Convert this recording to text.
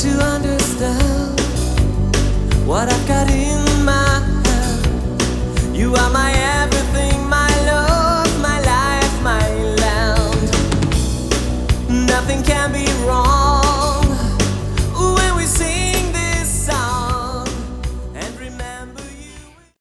to understand what I've got in my hand. You are my